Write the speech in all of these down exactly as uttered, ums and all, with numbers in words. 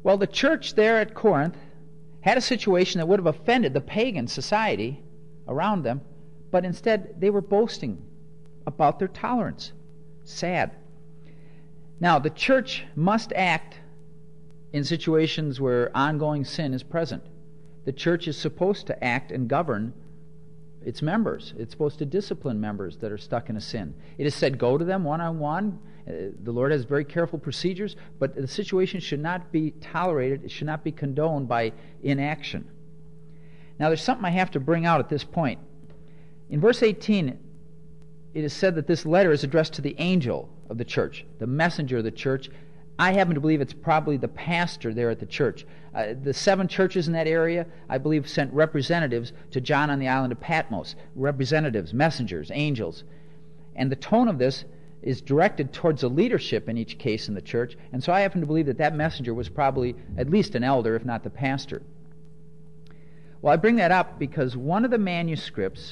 Well, the church there at Corinth had a situation that would have offended the pagan society around them, but instead they were boasting about their tolerance. Sad. Now, the church must act in situations where ongoing sin is present. The church is supposed to act and govern its members. It's supposed to discipline members that are stuck in a sin. It is said, go to them one-on-one. Uh, the Lord has very careful procedures, but the situation should not be tolerated. It should not be condoned by inaction. Now, there's something I have to bring out at this point. In verse eighteen, it is said that this letter is addressed to the angel of the church, the messenger of the church. I happen to believe it's probably the pastor there at the church. Uh, the seven churches in that area, I believe, sent representatives to John on the island of Patmos. Representatives, messengers, angels. And the tone of this is directed towards the leadership in each case in the church. And so I happen to believe that that messenger was probably at least an elder, if not the pastor. Well, I bring that up because one of the manuscripts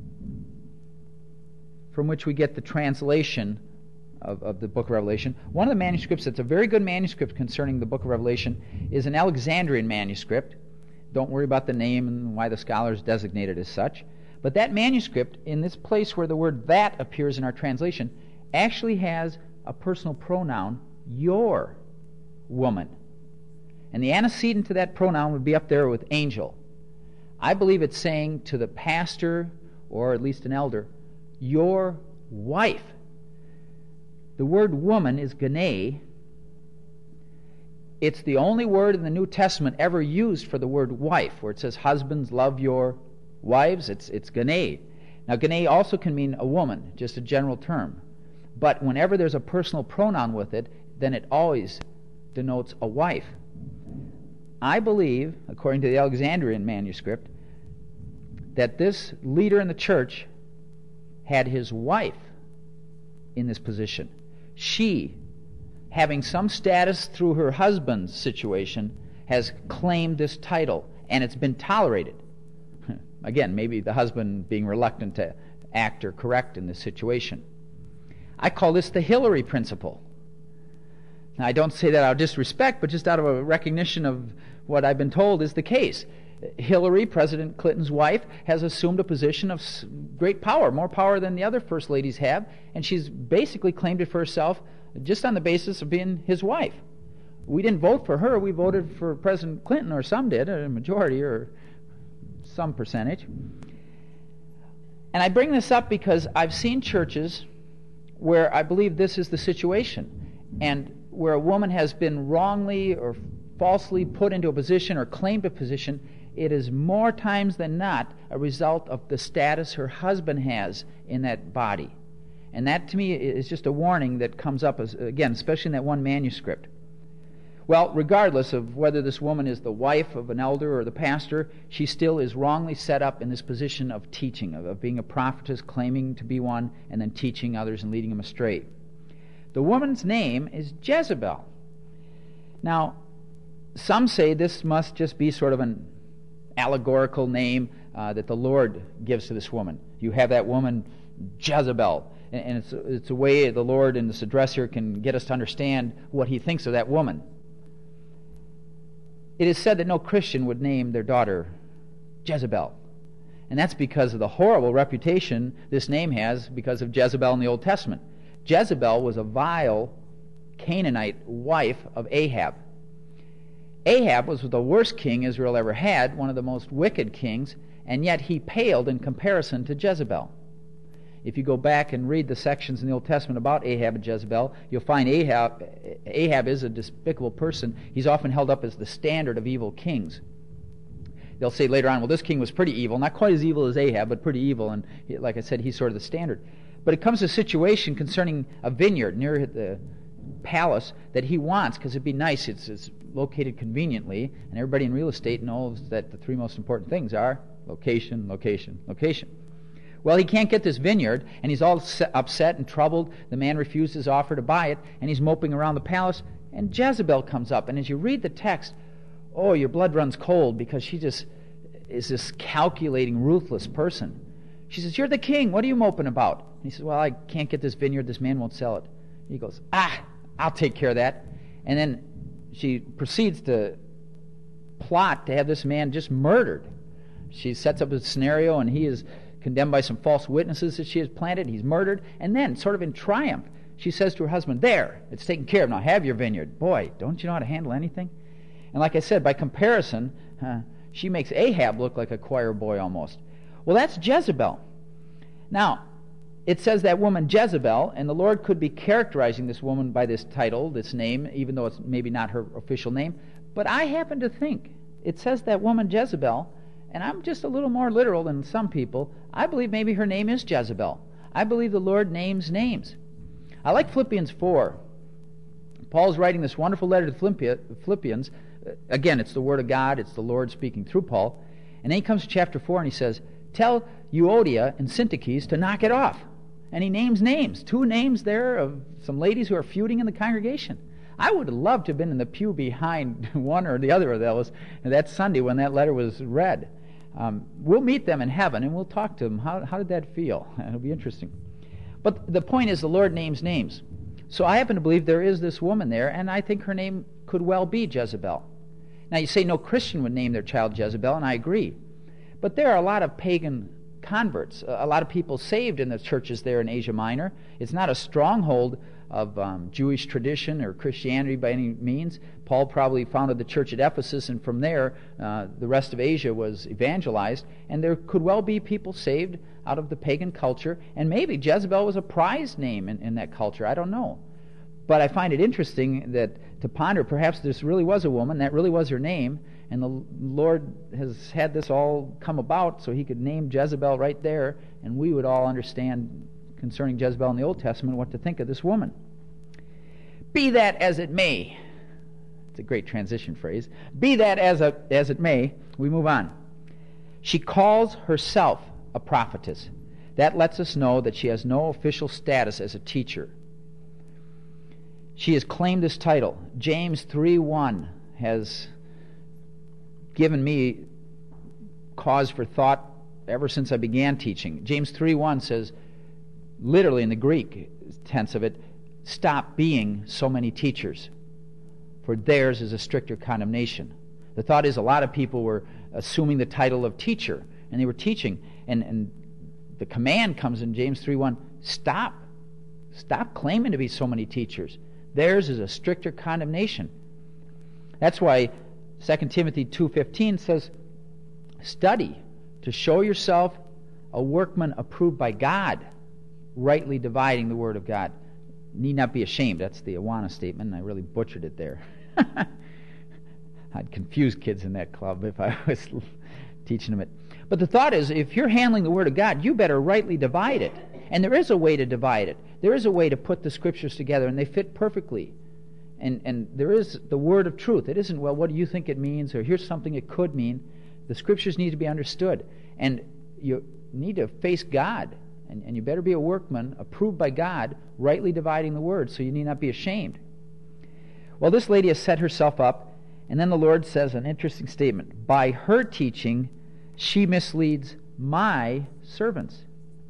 from which we get the translation Of, of the book of Revelation. One of the manuscripts that's a very good manuscript concerning the book of Revelation is an Alexandrian manuscript. Don't worry about the name and why the scholars designate it as such. But that manuscript, in this place where the word that appears in our translation, actually has a personal pronoun, your woman. And the antecedent to that pronoun would be up there with angel. I believe it's saying to the pastor, or at least an elder, your wife. The word woman is gene. It's the only word in the New Testament ever used for the word wife, where it says, husbands, love your wives. It's, it's gene. Now, gene also can mean a woman, just a general term. But whenever there's a personal pronoun with it, then it always denotes a wife. I believe, according to the Alexandrian manuscript, that this leader in the church had his wife in this position. She, having some status through her husband's situation, has claimed this title, and it's been tolerated. Again, maybe the husband being reluctant to act or correct in this situation. I call this the Hillary principle. Now, I don't say that out of disrespect, but just out of a recognition of what I've been told is the case. Hillary, President Clinton's wife, has assumed a position of great power, more power than the other first ladies have, and she's basically claimed it for herself just on the basis of being his wife. We didn't vote for her, we voted for President Clinton, or some did, a majority or some percentage. And I bring this up because I've seen churches where I believe this is the situation, and where a woman has been wrongly or falsely put into a position or claimed a position, it is more times than not a result of the status her husband has in that body. And that, to me, is just a warning that comes up, as, again, especially in that one manuscript. Well, regardless of whether this woman is the wife of an elder or the pastor, she still is wrongly set up in this position of teaching, of, of being a prophetess, claiming to be one, and then teaching others and leading them astray. The woman's name is Jezebel. Now, some say this must just be sort of an allegorical name uh, that the Lord gives to this woman. You have that woman, Jezebel. And, and it's, it's a way the Lord in this address here can get us to understand what he thinks of that woman. It is said that no Christian would name their daughter Jezebel. And that's because of the horrible reputation this name has because of Jezebel in the Old Testament. Jezebel was a vile Canaanite wife of Ahab. Ahab was the worst king Israel ever had, one of the most wicked kings, and yet he paled in comparison to Jezebel. If you go back and read the sections in the Old Testament about Ahab and Jezebel, you'll find Ahab, Ahab is a despicable person. He's often held up as the standard of evil kings. They'll say later on, well, this king was pretty evil, not quite as evil as Ahab, but pretty evil, and like I said, he's sort of the standard. But it comes to a situation concerning a vineyard near the palace that he wants, because it'd be nice, it's, it's located conveniently, and everybody in real estate knows that the three most important things are location, location, location. Well, he can't get this vineyard, and he's all upset and troubled. The man refused his offer to buy it, and he's moping around the palace, and Jezebel comes up, and as you read the text, oh, your blood runs cold, because she just is this calculating, ruthless person. She says, you're the king, what are you moping about? And he says, well, I can't get this vineyard, this man won't sell it. And he goes, ah, I'll take care of that. And then she proceeds to plot to have this man just murdered. She sets up a scenario, and he is condemned by some false witnesses that she has planted. He's murdered. And then, sort of in triumph, she says to her husband, there, it's taken care of. Now have your vineyard. Boy, don't you know how to handle anything? And like I said, by comparison, uh, she makes Ahab look like a choir boy almost. Well, that's Jezebel. Now, it says that woman Jezebel, and the Lord could be characterizing this woman by this title, this name, even though it's maybe not her official name. But I happen to think it says that woman Jezebel, and I'm just a little more literal than some people. I believe maybe her name is Jezebel. I believe the Lord names names. I like Philippians four. Paul's writing this wonderful letter to Philippians. Again, it's the Word of God. It's the Lord speaking through Paul. And then he comes to chapter four and he says, tell Euodia and Syntyche to knock it off. And he names names. Two names there of some ladies who are feuding in the congregation. I would have loved to have been in the pew behind one or the other of those that Sunday when that letter was read. Um, we'll meet them in heaven and we'll talk to them. How, how did that feel? It'll be interesting. But the point is the Lord names names. So I happen to believe there is this woman there, and I think her name could well be Jezebel. Now you say no Christian would name their child Jezebel, and I agree. But there are a lot of pagan converts, a lot of people saved in the churches there in Asia Minor. It's not a stronghold of um, Jewish tradition or Christianity by any means. Paul probably founded the church at Ephesus, and from there uh, the rest of Asia was evangelized, and there could well be people saved out of the pagan culture, and maybe Jezebel was a prized name in, in that culture. I don't know. But I find it interesting that to ponder, perhaps this really was a woman, that really was her name, and the Lord has had this all come about so he could name Jezebel right there, and we would all understand concerning Jezebel in the Old Testament what to think of this woman. Be that as it may. It's a great transition phrase. Be that as, a, as it may, we move on. She calls herself a prophetess. That lets us know that she has no official status as a teacher. She has claimed this title. James three one has given me cause for thought ever since I began teaching. James three one says, literally in the Greek tense of it, stop being so many teachers, for theirs is a stricter condemnation. The thought is a lot of people were assuming the title of teacher, and they were teaching, and, and the command comes in James three one, stop. Stop claiming to be so many teachers. Theirs is a stricter condemnation. That's why Second Timothy two fifteen says, study to show yourself a workman approved by God, rightly dividing the word of God. Need not be ashamed. That's the Awana statement, and I really butchered it there. I'd confuse kids in that club if I was teaching them it. But the thought is, if you're handling the word of God, you better rightly divide it. And there is a way to divide it. There is a way to put the scriptures together, and they fit perfectly. And and there is the word of truth. It isn't, well, what do you think it means, or here's something it could mean. The scriptures need to be understood. And you need to face God. And, and you better be a workman approved by God, rightly dividing the word, so you need not be ashamed. Well, this lady has set herself up, and then the Lord says an interesting statement. By her teaching, she misleads my servants.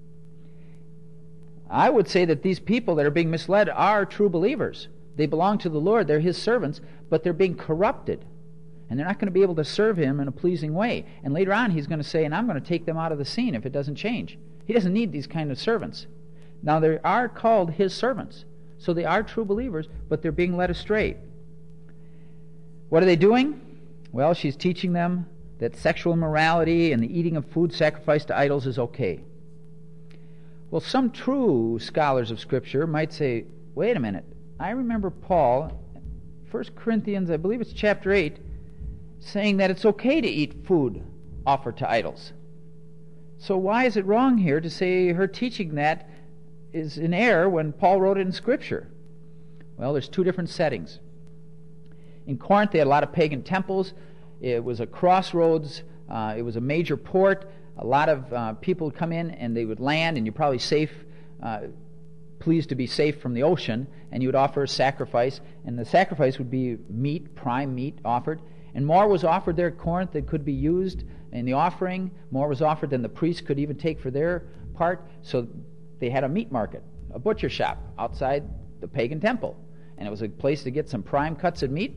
I would say that these people that are being misled are true believers. They belong to the Lord, they're His servants, but they're being corrupted. And they're not going to be able to serve Him in a pleasing way. And later on He's going to say, and I'm going to take them out of the scene if it doesn't change. He doesn't need these kind of servants. Now they are called His servants. So they are true believers, but they're being led astray. What are they doing? Well, she's teaching them that sexual immorality and the eating of food sacrificed to idols is okay. Well, some true scholars of Scripture might say, wait a minute, I remember Paul, First Corinthians, I believe it's chapter eight, saying that it's okay to eat food offered to idols. So why is it wrong here to say her teaching that is in error when Paul wrote it in Scripture? Well, there's two different settings. In Corinth, they had a lot of pagan temples. It was a crossroads. Uh, it was a major port. A lot of uh, people would come in and they would land, and you're probably safe, uh, pleased to be safe from the ocean, and you would offer a sacrifice, and the sacrifice would be meat, prime meat offered. And more was offered there at Corinth that could be used in the offering. More was offered than the priests could even take for their part. So they had a meat market, a butcher shop outside the pagan temple. And it was a place to get some prime cuts of meat,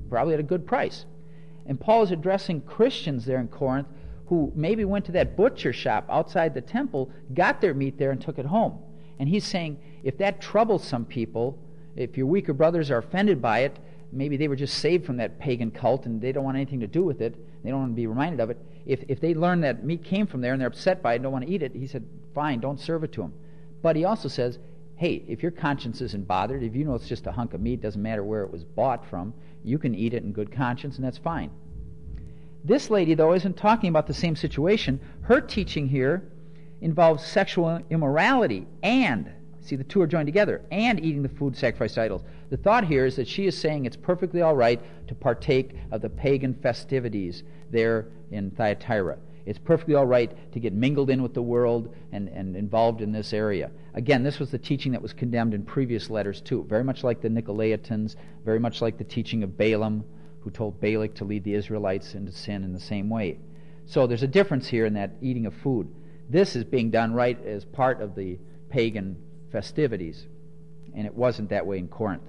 probably at a good price. And Paul is addressing Christians there in Corinth who maybe went to that butcher shop outside the temple, got their meat there, and took it home. And he's saying, if that troubles some people, if your weaker brothers are offended by it, maybe they were just saved from that pagan cult and they don't want anything to do with it, they don't want to be reminded of it. If if they learn that meat came from there and they're upset by it and don't want to eat it, he said, fine, don't serve it to them. But he also says, hey, if your conscience isn't bothered, if you know it's just a hunk of meat, doesn't matter where it was bought from, you can eat it in good conscience, and that's fine. This lady, though, isn't talking about the same situation. Her teaching here involves sexual immorality and, see, the two are joined together, and eating the food sacrificed to idols. The thought here is that she is saying it's perfectly all right to partake of the pagan festivities there in Thyatira. It's perfectly all right to get mingled in with the world and, and involved in this area. Again, this was the teaching that was condemned in previous letters too, very much like the Nicolaitans, very much like the teaching of Balaam, who told Balak to lead the Israelites into sin in the same way. So there's a difference here in that eating of food. This is being done right as part of the pagan festivities, and it wasn't that way in Corinth.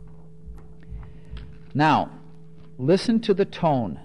Now, listen to the tone.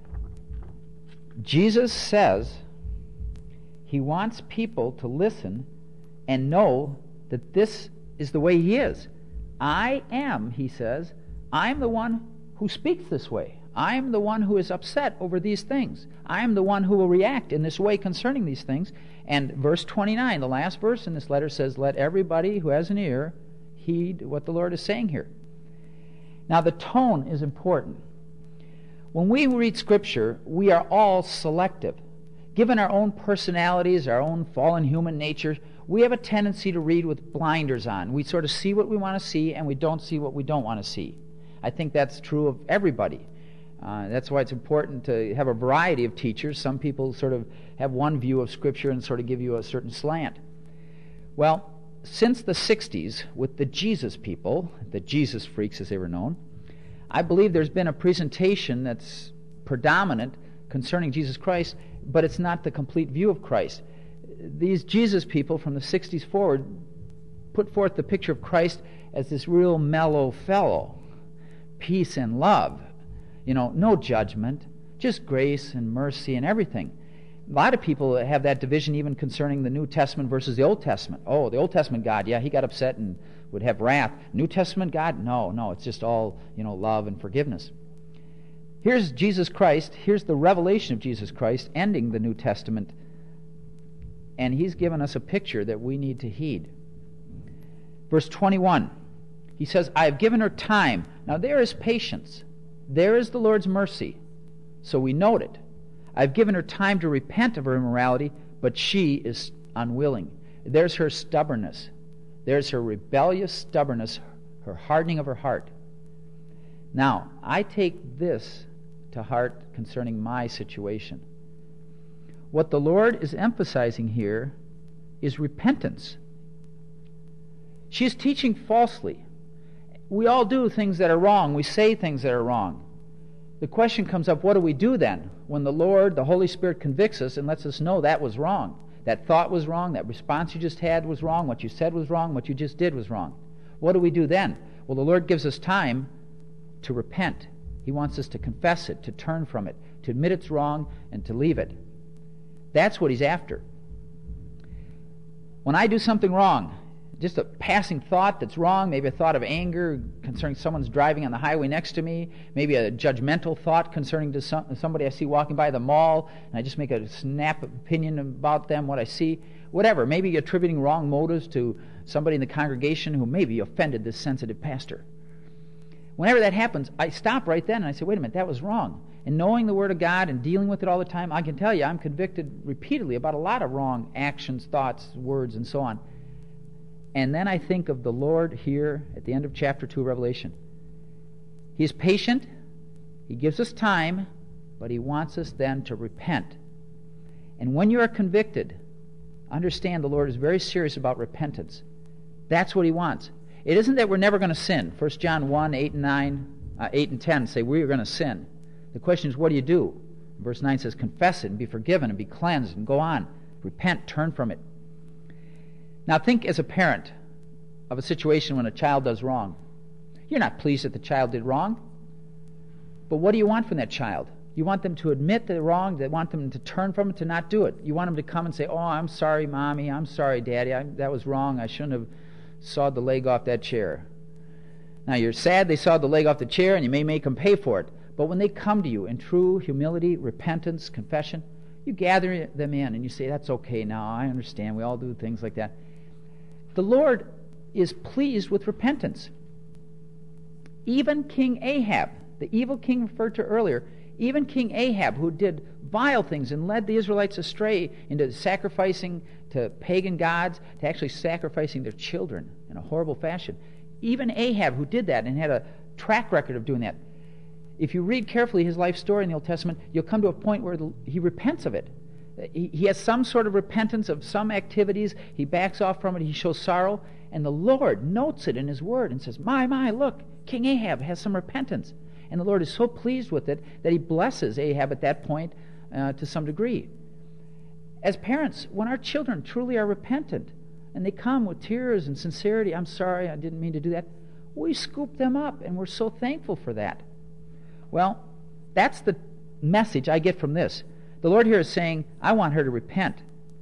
Jesus says he wants people to listen and know that this is the way he is. I am, he says, I'm the one who speaks this way. I am the one who is upset over these things. I am the one who will react in this way concerning these things. And verse twenty-nine, the last verse in this letter says, let everybody who has an ear heed what the Lord is saying here. Now, the tone is important. When we read Scripture, we are all selective. Given our own personalities, our own fallen human nature, we have a tendency to read with blinders on. We sort of see what we want to see, and we don't see what we don't want to see. I think that's true of everybody. Uh, that's why it's important to have a variety of teachers. Some people sort of have one view of Scripture and sort of give you a certain slant. Well, since the sixties, with the Jesus people, the Jesus freaks as they were known, I believe there's been a presentation that's predominant concerning Jesus Christ, but it's not the complete view of Christ. These Jesus people from the sixties forward put forth the picture of Christ as this real mellow fellow, peace and love, you know, no judgment, just grace and mercy and everything. A lot of people have that division even concerning the New Testament versus the Old Testament. Oh, the Old Testament God, yeah, he got upset and would have wrath. New Testament God, no, no, it's just all, you know, love and forgiveness. Here's Jesus Christ, here's the revelation of Jesus Christ ending the New Testament, and he's given us a picture that we need to heed. Verse twenty-one, he says, I have given her time. Now there is patience. There is the Lord's mercy. So we note it. I've given her time to repent of her immorality, but she is unwilling. There's her stubbornness. There's her rebellious stubbornness, her hardening of her heart. Now, I take this to heart concerning my situation. What the Lord is emphasizing here is repentance. She is teaching falsely. We all do things that are wrong. We say things that are wrong. The question comes up, what do we do then when the Lord, the Holy Spirit, convicts us and lets us know that was wrong? That thought was wrong, that response you just had was wrong, what you said was wrong, what you just did was wrong. What do we do then? Well, the Lord gives us time to repent. He wants us to confess it, to turn from it, to admit it's wrong, and to leave it. That's what he's after. When I do something wrong, just a passing thought that's wrong, maybe a thought of anger concerning someone's driving on the highway next to me, maybe a judgmental thought concerning to some, somebody I see walking by the mall, and I just make a snap opinion about them, what I see, whatever, maybe attributing wrong motives to somebody in the congregation who maybe offended this sensitive pastor. Whenever that happens, I stop right then and I say, wait a minute, that was wrong. And knowing the Word of God and dealing with it all the time, I can tell you I'm convicted repeatedly about a lot of wrong actions, thoughts, words, and so on. And then I think of the Lord here at the end of chapter two of Revelation. He is patient. He gives us time, but he wants us then to repent. And when you are convicted, understand the Lord is very serious about repentance. That's what he wants. It isn't that we're never going to sin. First John one, eight and nine, uh, eight and ten say we are going to sin. The question is, what do you do? Verse nine says, confess it and be forgiven and be cleansed and go on. Repent, turn from it. Now think as a parent of a situation when a child does wrong. You're not pleased that the child did wrong. But what do you want from that child? You want them to admit they're wrong. They want them to turn from it, to not do it. You want them to come and say, oh, I'm sorry, Mommy. I'm sorry, Daddy. I, that was wrong. I shouldn't have sawed the leg off that chair. Now, you're sad they sawed the leg off the chair, and you may make them pay for it. But when they come to you in true humility, repentance, confession, you gather them in and you say, that's okay now. I understand. We all do things like that. The Lord is pleased with repentance. Even King Ahab, the evil king referred to earlier, even King Ahab, who did vile things and led the Israelites astray into sacrificing to pagan gods, to actually sacrificing their children in a horrible fashion. Even Ahab, who did that and had a track record of doing that, if you read carefully his life story in the Old Testament, you'll come to a point where he repents of it. He, he has some sort of repentance of some activities. He backs off from it. He shows sorrow. And the Lord notes it in His Word and says, my, my, look, King Ahab has some repentance. And the Lord is so pleased with it that He blesses Ahab at that point uh, to some degree. As parents, when our children truly are repentant and they come with tears and sincerity, I'm sorry, I didn't mean to do that, we scoop them up, and we're so thankful for that. Well, that's the message I get from this. The Lord here is saying, I want her to repent.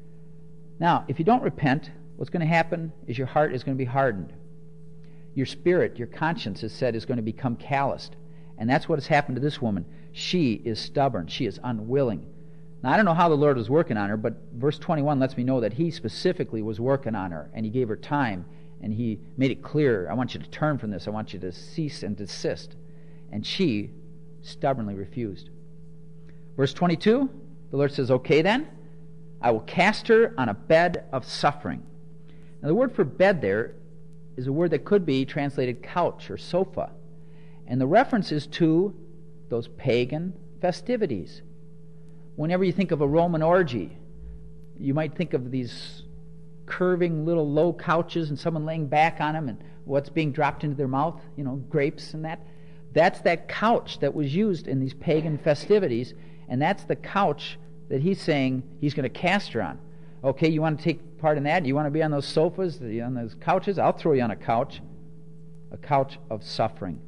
Now, if you don't repent, what's going to happen is your heart is going to be hardened. Your spirit, your conscience, is said, is going to become calloused. And that's what has happened to this woman. She is stubborn. She is unwilling. Now, I don't know how the Lord was working on her, but verse twenty-one lets me know that He specifically was working on her, and He gave her time, and He made it clear, I want you to turn from this. I want you to cease and desist. And she stubbornly refused. Verse twenty-two, the Lord says, okay then, I will cast her on a bed of suffering. Now, the word for bed there is a word that could be translated couch or sofa. And the reference is to those pagan festivities. Whenever you think of a Roman orgy, you might think of these curving little low couches and someone laying back on them and what's being dropped into their mouth, you know, grapes and that. That's that couch that was used in these pagan festivities, and that's the couch that He's saying He's going to cast her on. Okay, you want to take part in that? You want to be on those sofas, on those couches? I'll throw you on a couch, a couch of suffering.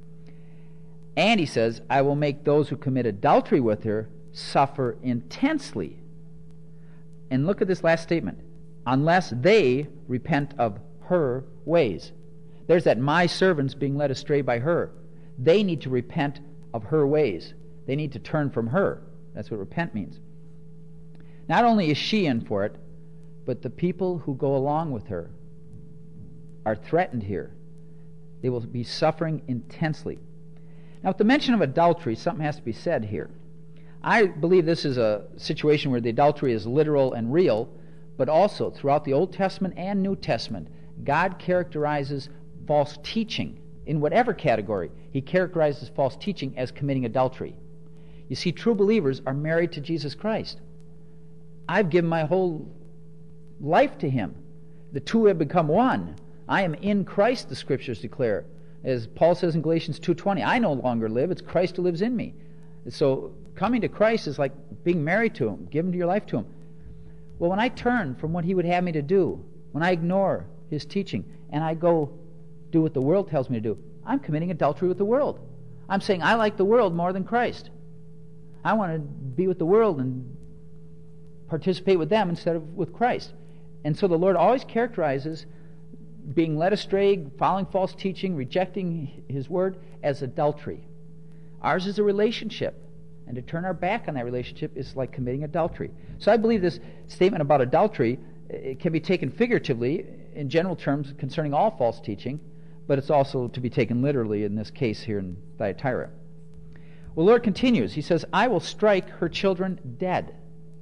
And He says, I will make those who commit adultery with her suffer intensely. And look at this last statement. Unless they repent of her ways. There's that my servants being led astray by her. They need to repent of her ways. They need to turn from her. That's what repent means. Not only is she in for it, but the people who go along with her are threatened here. They will be suffering intensely. Now, with the mention of adultery, something has to be said here. I believe this is a situation where the adultery is literal and real, but also throughout the Old Testament and New Testament, God characterizes false teaching in whatever category. He characterizes false teaching as committing adultery. You see, true believers are married to Jesus Christ. I've given my whole life to Him. The two have become one. I am in Christ, the Scriptures declare. As Paul says in Galatians two twenty, I no longer live, it's Christ who lives in me. So coming to Christ is like being married to Him, giving your life to Him. Well, when I turn from what He would have me to do, when I ignore His teaching, and I go do what the world tells me to do, I'm committing adultery with the world. I'm saying I like the world more than Christ. I want to be with the world and participate with them instead of with Christ. And so the Lord always characterizes being led astray, following false teaching, rejecting His word as adultery. Ours is a relationship, and to turn our back on that relationship is like committing adultery. So I believe this statement about adultery, it can be taken figuratively in general terms concerning all false teaching, but it's also to be taken literally in this case here in Thyatira. Well, the Lord continues. He says, I will strike her children dead.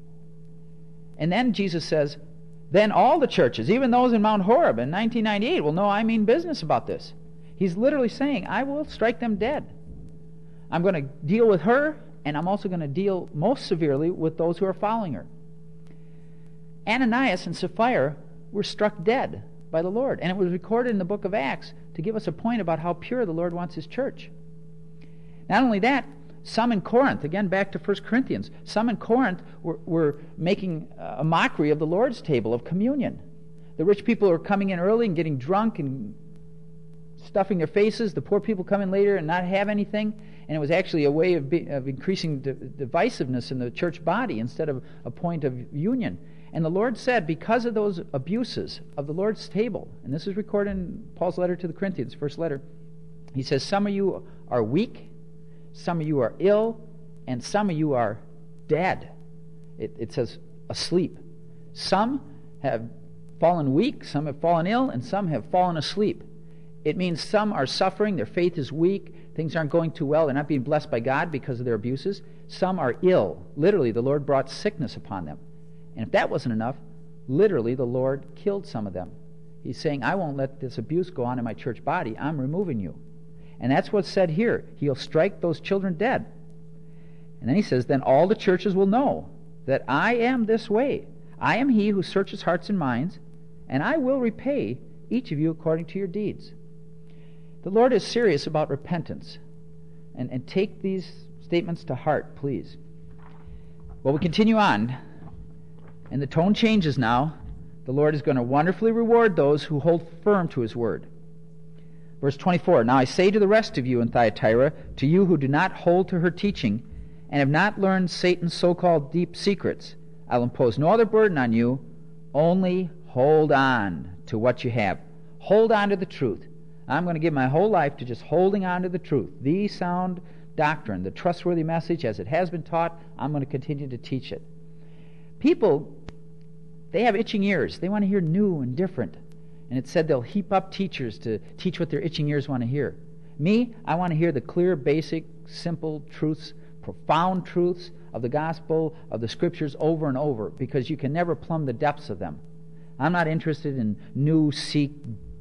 And then Jesus says, then all the churches, even those in Mount Horeb in nineteen ninety-eight, will know I mean business about this. He's literally saying, I will strike them dead. I'm going to deal with her, and I'm also going to deal most severely with those who are following her. Ananias and Sapphira were struck dead by the Lord, and it was recorded in the book of Acts to give us a point about how pure the Lord wants His church. Not only that, some in Corinth, again back to First Corinthians, some in Corinth were, were making a mockery of the Lord's table, of communion. The rich people are coming in early and getting drunk and stuffing their faces. The poor people come in later and not have anything. and it was actually a way of, be, of increasing d- divisiveness in the church body instead of a point of union. And the Lord said, because of those abuses of the Lord's table, and this is recorded in Paul's letter to the Corinthians, first letter, he says, some of you are weak, some of you are ill, and some of you are dead. It, it says asleep. Some have fallen weak, some have fallen ill, and some have fallen asleep. It means some are suffering, their faith is weak, things aren't going too well, they're not being blessed by God because of their abuses. Some are ill. Literally, the Lord brought sickness upon them. And if that wasn't enough, literally the Lord killed some of them. He's saying, I won't let this abuse go on in my church body. I'm removing you. And that's what's said here. He'll strike those children dead. And then he says, then all the churches will know that I am this way. I am he who searches hearts and minds, and I will repay each of you according to your deeds. The Lord is serious about repentance. And, and take these statements to heart, please. Well, we continue on. And the tone changes now. The Lord is going to wonderfully reward those who hold firm to his word. Verse twenty-four, now I say to the rest of you in Thyatira, to you who do not hold to her teaching, and have not learned Satan's so-called deep secrets, I'll impose no other burden on you, only hold on to what you have. Hold on to the truth. I'm going to give my whole life to just holding on to the truth. The sound doctrine, the trustworthy message as it has been taught, I'm going to continue to teach it. People, they have itching ears. They want to hear new and different. And it said they'll heap up teachers to teach what their itching ears want to hear. Me, I want to hear the clear, basic, simple truths, profound truths of the gospel, of the scriptures over and over, because you can never plumb the depths of them. I'm not interested in new, seek,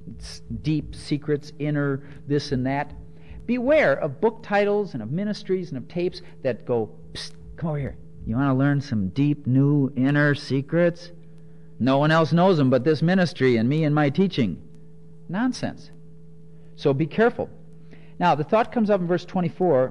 deep secrets, inner this and that. Beware of book titles and of ministries and of tapes that go, psst, come over here. You want to learn some deep, new, inner secrets? No one else knows them but this ministry and me and my teaching. Nonsense. So be careful. Now, the thought comes up in verse twenty-four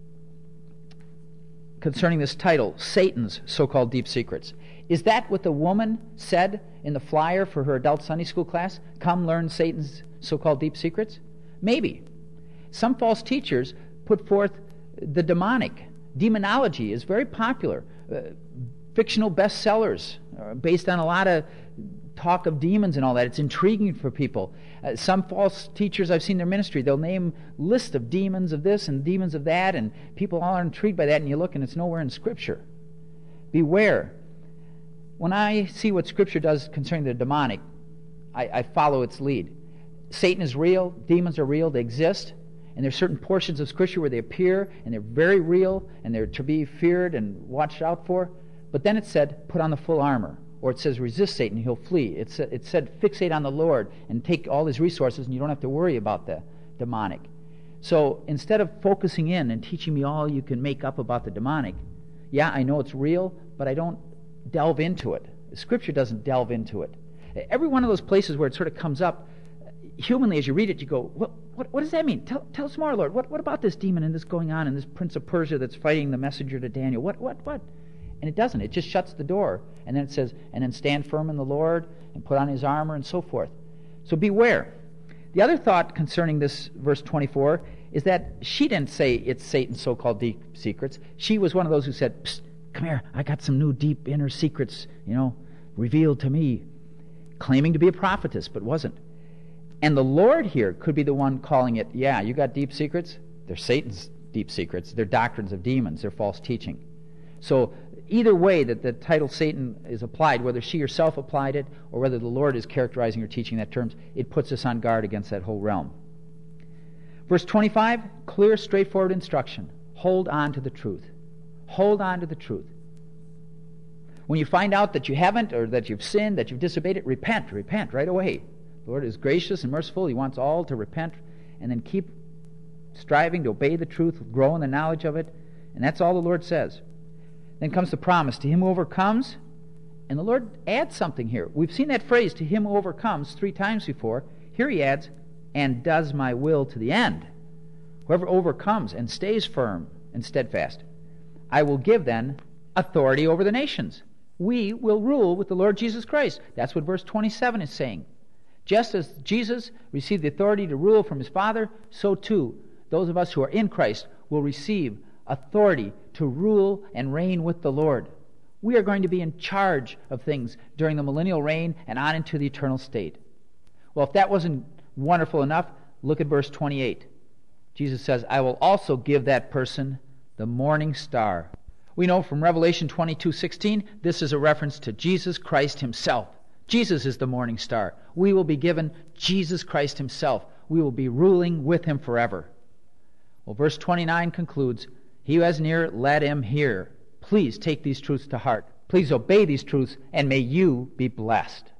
concerning this title, Satan's so-called deep secrets. Is that what the woman said in the flyer for her adult Sunday school class? Come learn Satan's so-called deep secrets? Maybe. Some false teachers put forth the demonic. Demonology is very popular. Uh, fictional bestsellers uh, based on a lot of talk of demons and all that. It's intriguing for people. Uh, some false teachers, I've seen their ministry, they'll name lists of demons of this and demons of that, and people all are intrigued by that, and you look and it's nowhere in Scripture. Beware. When I see what Scripture does concerning the demonic, I, I follow its lead. Satan is real, demons are real, they exist, and there's certain portions of Scripture where they appear, and they're very real, and they're to be feared and watched out for. But then it said, put on the full armor. Or it says, resist Satan, he'll flee. It said, it said, fixate on the Lord and take all his resources, and you don't have to worry about the demonic. So instead of focusing in and teaching me all you can make up about the demonic, yeah, I know it's real, but I don't delve into it. The Scripture doesn't delve into it. Every one of those places where it sort of comes up, humanly, as you read it, you go, what, what, what does that mean? Tell, tell us more, Lord. What, what about this demon and this going on and this prince of Persia that's fighting the messenger to Daniel? What, what, what? And it doesn't. It just shuts the door. And then it says, and then stand firm in the Lord and put on his armor and so forth. So beware. The other thought concerning this verse twenty-four is that she didn't say it's Satan's so-called deep secrets. She was one of those who said, psst, come here, I got some new deep inner secrets, you know, revealed to me. Claiming to be a prophetess, but wasn't. And the Lord here could be the one calling it, yeah, you got deep secrets? They're Satan's deep secrets. They're doctrines of demons. They're false teaching. So either way that the title Satan is applied, whether she herself applied it or whether the Lord is characterizing her teaching in that terms, it puts us on guard against that whole realm. Verse twenty-five, clear, straightforward instruction. Hold on to the truth. Hold on to the truth. When you find out that you haven't, or that you've sinned, that you've disobeyed it, repent, repent right away. The Lord is gracious and merciful. He wants all to repent and then keep striving to obey the truth, grow in the knowledge of it. And that's all the Lord says. Then comes the promise, to him who overcomes. And the Lord adds something here. We've seen that phrase, to him who overcomes, three times before. Here he adds, and does my will to the end. Whoever overcomes and stays firm and steadfast, I will give then authority over the nations. We will rule with the Lord Jesus Christ. That's what verse twenty-seven is saying. Just as Jesus received the authority to rule from his Father, so too those of us who are in Christ will receive authority to rule and reign with the Lord. We are going to be in charge of things during the millennial reign and on into the eternal state. Well, if that wasn't wonderful enough, look at verse twenty-eight. Jesus says, I will also give that person the morning star. We know from Revelation twenty-two sixteen, this is a reference to Jesus Christ himself. Jesus is the morning star. We will be given Jesus Christ himself. We will be ruling with him forever. Well, verse twenty-nine concludes, he who has an ear, let him hear. Please take these truths to heart. Please obey these truths, and may you be blessed.